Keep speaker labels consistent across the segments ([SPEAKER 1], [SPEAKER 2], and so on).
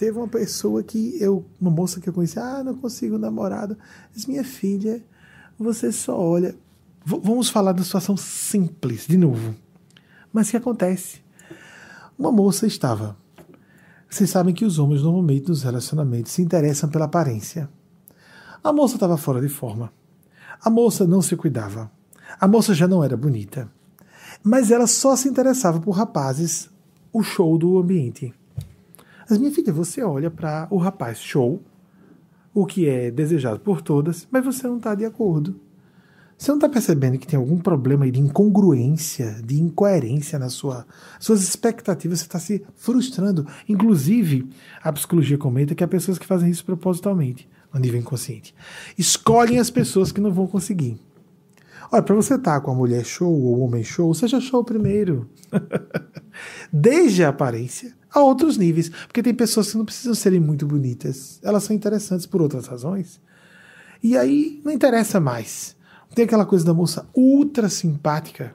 [SPEAKER 1] Teve uma moça que eu conheci, não consigo namorado. Diz, minha filha, você só olha. Vamos falar da situação simples, de novo. Mas o que acontece? Uma moça estava. Vocês sabem que os homens normalmente nos relacionamentos se interessam pela aparência. A moça estava fora de forma. A moça não se cuidava. A moça já não era bonita. Mas ela só se interessava por rapazes, o show do ambiente. Mas, minha filha, você olha para o rapaz show, o que é desejado por todas, mas você não está de acordo. Você não está percebendo que tem algum problema aí de incongruência, de incoerência nas suas expectativas, você está se frustrando. Inclusive, a psicologia comenta que há pessoas que fazem isso propositalmente, no nível inconsciente. Escolhem as pessoas que não vão conseguir. Olha, para você estar com a mulher show ou o homem show, seja show primeiro. Desde a aparência a outros níveis. Porque tem pessoas que não precisam serem muito bonitas. Elas são interessantes por outras razões. E aí não interessa mais. Tem aquela coisa da moça ultra simpática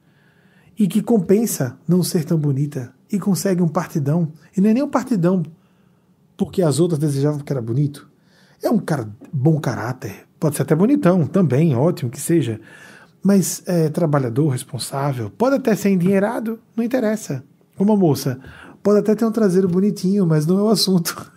[SPEAKER 1] e que compensa não ser tão bonita e consegue um partidão. E não é nem um partidão porque as outras desejavam que era bonito. É um cara bom caráter. Pode ser até bonitão também, ótimo que seja. Mas é trabalhador, responsável. Pode até ser endinheirado, não interessa. Uma moça pode até ter um traseiro bonitinho, mas não é o assunto.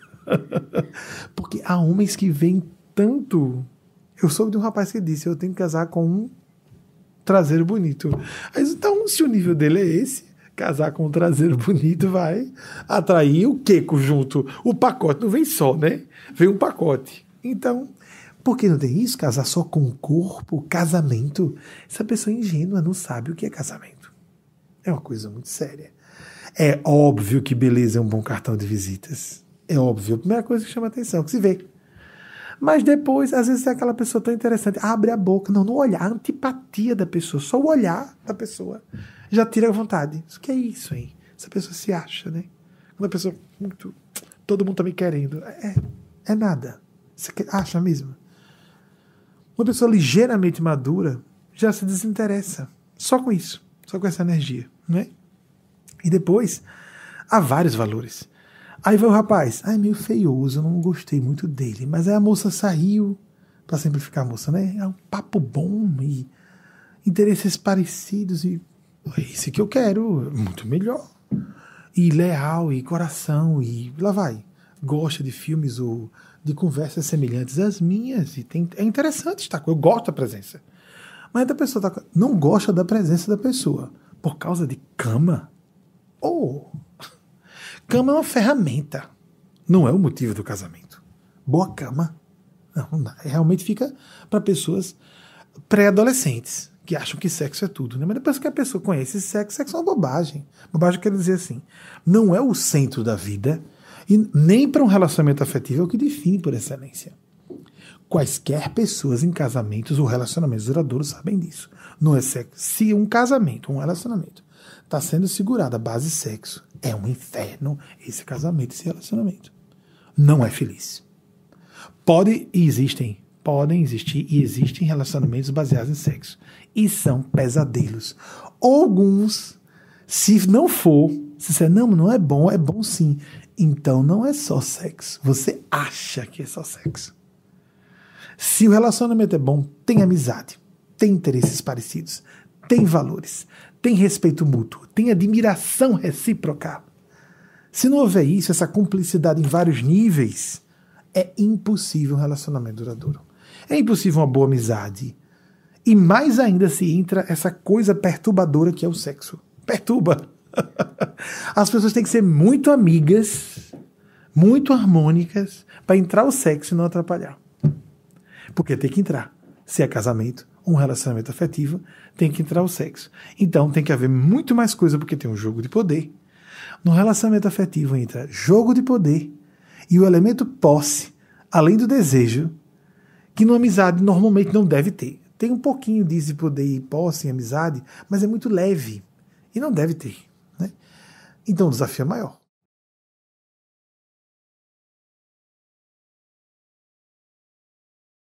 [SPEAKER 1] Porque há homens que veem tanto. Eu soube de um rapaz que disse, eu tenho que casar com um traseiro bonito. Mas então, se o nível dele é esse, casar com um traseiro bonito vai atrair o quê junto? O pacote não vem só, né? Vem um pacote. Então, por que não tem isso? Casar só com o corpo, casamento. Essa pessoa ingênua não sabe o que é casamento. É uma coisa muito séria. É óbvio que beleza é um bom cartão de visitas. É óbvio. A primeira coisa que chama atenção, que se vê. Mas depois, às vezes é aquela pessoa tão interessante, abre a boca, não olhar, a antipatia da pessoa, só o olhar da pessoa já tira a vontade. O que é isso, hein? Essa pessoa se acha, né? Uma pessoa muito... Todo mundo tá me querendo. É nada. Você acha mesmo? Uma pessoa ligeiramente madura já se desinteressa. Só com isso. Só com essa energia, né? E depois, há vários valores. Aí vai o rapaz, meio feioso, eu não gostei muito dele. Mas aí a moça saiu, para simplificar a moça, né? É um papo bom e interesses parecidos e é isso que eu quero, muito melhor. E leal, e coração, e lá vai. Gosta de filmes ou de conversas semelhantes às minhas. E é interessante estar com eu gosto da presença. Mas a pessoa não gosta da presença da pessoa por causa de cama. Cama é uma ferramenta, não é o motivo do casamento. Boa cama não, realmente fica para pessoas pré-adolescentes que acham que sexo é tudo, né? Mas depois que a pessoa conhece sexo é uma bobagem. Bobagem quer dizer assim, não é o centro da vida e nem para um relacionamento afetivo é o que define por excelência. Quaisquer pessoas em casamentos ou relacionamentos duradouros sabem disso. Não é sexo. Se um casamento, um relacionamento está sendo segurado a base de sexo, é um inferno esse casamento, esse relacionamento. Não é feliz. Podem existir e existem relacionamentos baseados em sexo. E são pesadelos. Alguns, se não for, se disser, não é bom sim. Então não é só sexo. Você acha que é só sexo. Se o relacionamento é bom, tem amizade, tem interesses parecidos, tem valores, tem respeito mútuo, tem admiração recíproca. Se não houver isso, essa cumplicidade em vários níveis, é impossível um relacionamento duradouro. É impossível uma boa amizade. E mais ainda se entra essa coisa perturbadora que é o sexo. Perturba. As pessoas têm que ser muito amigas, muito harmônicas, para entrar o sexo e não atrapalhar. Porque tem que entrar. Se é casamento, um relacionamento afetivo, tem que entrar o sexo. Então tem que haver muito mais coisa, porque tem um jogo de poder. No relacionamento afetivo entra jogo de poder e o elemento posse, além do desejo, que numa amizade normalmente não deve ter. Tem um pouquinho disso de poder e posse em amizade, mas é muito leve e não deve ter, né? Então o desafio é maior.